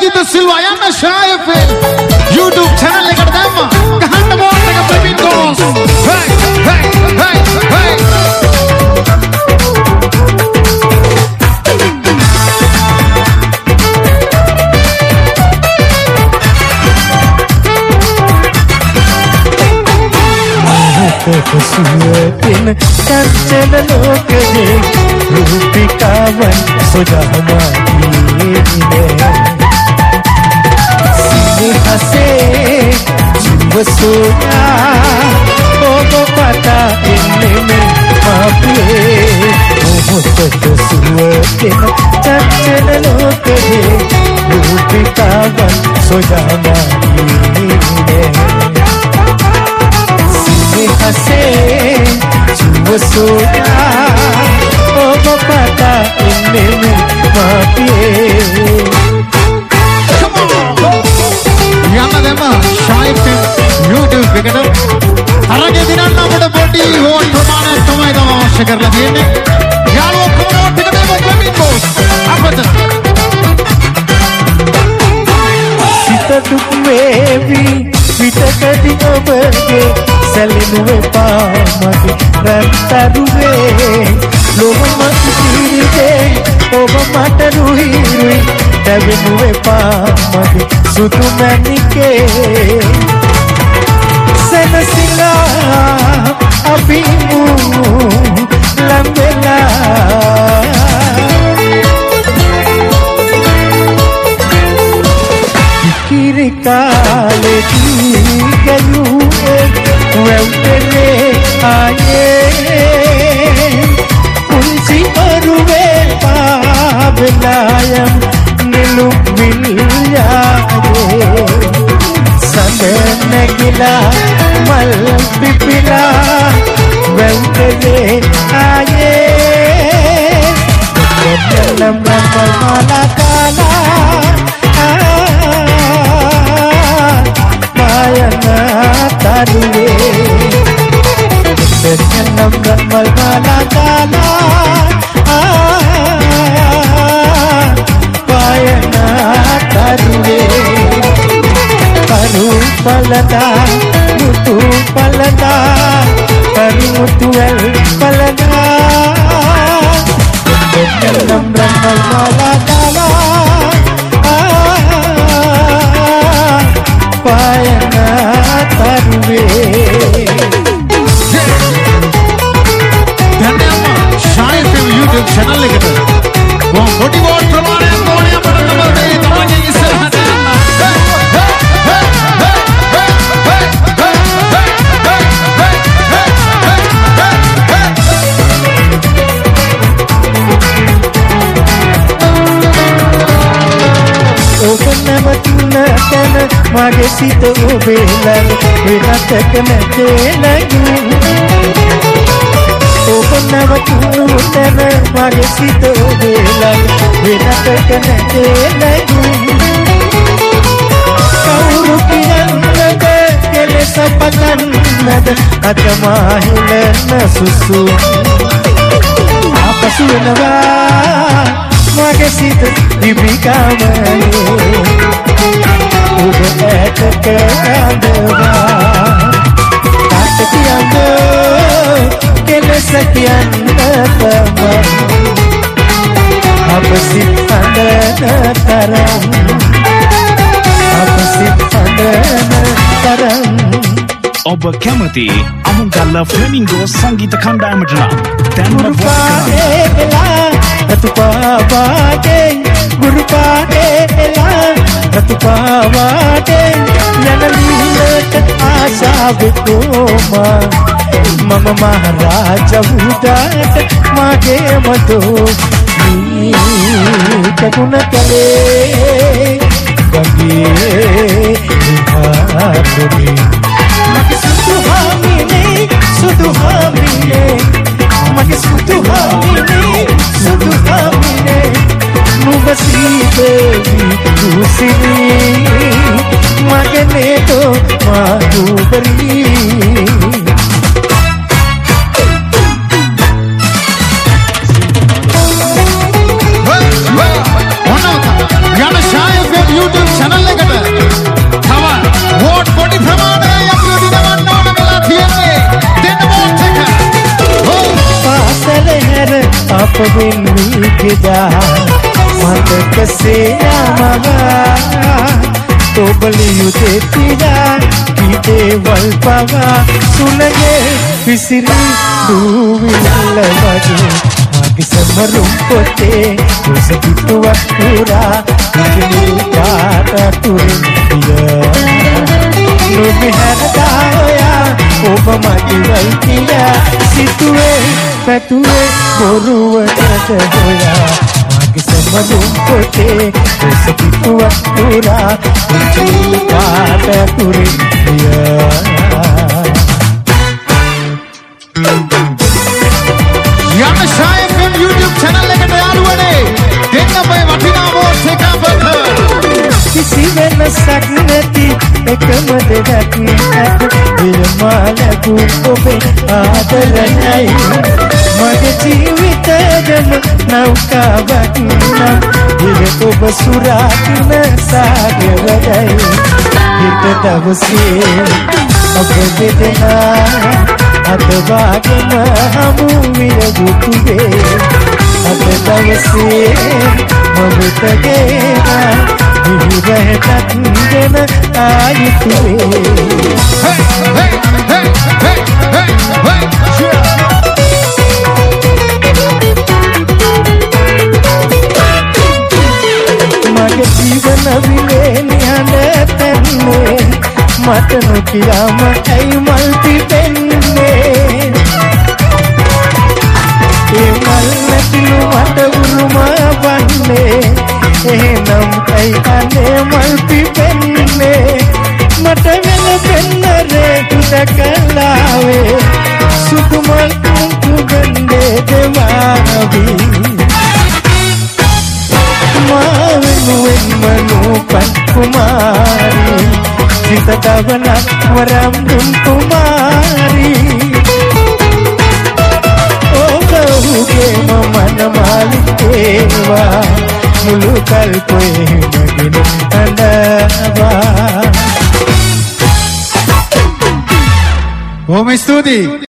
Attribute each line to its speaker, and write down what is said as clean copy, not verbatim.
Speaker 1: Aditya Silva යන්න Shai FM YouTube channel එකට දැම්මා. ගහන්න බෝල් එක Praveen ගෝස්. Hey hey hey hey.
Speaker 2: खुशियतिन चंचल लोक दे रूपिकावन सुजा हमारी सीने हसे जीव सोया ओगो पता इन्ने में मापे मोहब्बत सुयतिन चंचल लोक दे रूपिकावन सुजा हमारी हसे जुआ सोया ओ पता इन्ने में मापिए
Speaker 1: යන්න දෙම Shai FM YouTube එකට තරගේ දිනන්න අපිට පොඩි වෝට් ප්‍රමාණයක් තමයි අවශ්‍ය කරලා තියෙන්නේ. යාළුවෝ කොමෝට් එක දෙමු ප්‍රවීන් බෝස් අපිට.
Speaker 2: සිත දුක් වේවි පිටකදී ඔබගේ සැලෙනුවේ පාමගේ රැත්තරුවේ ලොව මත සිරිතේ ඔබ මට රුහිරුයි දැවෙනුවේ පාමගේ සුදු මැණිකේ සැනසීලා අපි ලම්බෙලා කිරි කාලෙදී ගලුවේ වැව්ටේ ආයේ කුංචි අරුවේ පාබලායම් නිලු විල්යාගේ සඳනගිලා මල් පිපිලා වැව්ටේ ආයේ දෙන්නම මමලා කාලා taruwe terkenam ramal mala kala payana taruwe paru palada mutu palada paru mutuel palada terkenam ramal mala kala payana taruwe
Speaker 1: धन्यवाद Shai FM YouTube channel එකට वो मोटी वोट प्रमाणයක් ඕනේ අපිට නම්බර් දෙකේ තමන්ගේ ඉස්සරහට යන්න.
Speaker 2: ඔබ නැවතුන තැන මගේ සිත ඔබේ ළඟ වෙනතක නැතේ නැගුම් ඔබ නැවතුන තැන මගේ සිත ඔබේ ළඟ වෙනතක නැතේ නැගුම් කවුරු කියන්නද කෙලෙස පතන්නද අතමාහිලන සුසු ආපසු වෙනවා මගේ සිත දිවිකාමනේ ඔබ ඇතක කඳවා තාට කියන්න කෙලෙස කියන්න තමයි අප සිත් හඳන තරම් අප සිත් හඳන තරම්
Speaker 3: ඔබ කැමති අමුගල්ල ෆ්ලමින්ගෝ සංගීත කණ්ඩායමට නම් දැන්ම
Speaker 2: रतु पावाटे गुरु पाटेला रतु पावाटे ननलीलट आशा विकोमा मम महाराजा उदाट मागे मतो तगुण कले गगे हाथनी मगे सुतु हामिने मगे सुतु हामिने सुतु हामिने नुबसी देवी तुसिनी मगने तो माधुबरी
Speaker 1: YouTube
Speaker 2: පවෙන්වී ගෙදා මතකසේ යාමවා තොබලියුතේ තිරා කීදේවල් පවා සුළගේ විසිරි දූවිල්ල වගේ මගේ සමරුම් පොතේ ඔසපිටුවක් පුරා විජිලි කාටතුරින් නොබිහරදා ඔයා ඔබ මගේ වයිකියා සිතුවේ පැතුවේ බොරුවකට හොයා මගේ සමරුම් පොතේ ඔසපිටුවක් පුරා විජිලි කාටතුරින්
Speaker 1: යන්න ෂායි FM YouTube channel එකට යාළුවනේ දෙන්න මේ වටිනා වෝට්ස් එක අපට
Speaker 2: කිසි වෙනසක් නැති එකම දෙයක් ඇත විලමාලකු ඔබේ ආදරණයි මගේ ජීවිතයම නෞකාවක් නම් විල ඔබ සුරාකින සාගරයි හිත දවසේ ඔබ දෙදෙනා අදවාගම හමු විරදුතුවේ අද දවසේ මවතගේනා විහිරටත් ගෙන ආයුතුවේ මගේ ජීවන විලේ නිහඬ තැන්නේ මට නොකියාම ඇයි මල් පිපෙන්නේ ඒ මල් නැතිලු මට උරුම වන්නේ එහෙනම් ඇයි අනේ මල් පිපෙන්නේ මට වෙන පෙන්නරේ දැකලාවේ සුදු මල් කුගන්නේ දෙමාවි මාවෙනුවෙන් මනෝපන් කුමාරී සිතදවන වරම් දුන් කුමාරී ඔබගේ මමන මාලිකේවා මුළු කල්පේ නගින අඬවා
Speaker 1: බොහොම ස්තුතියි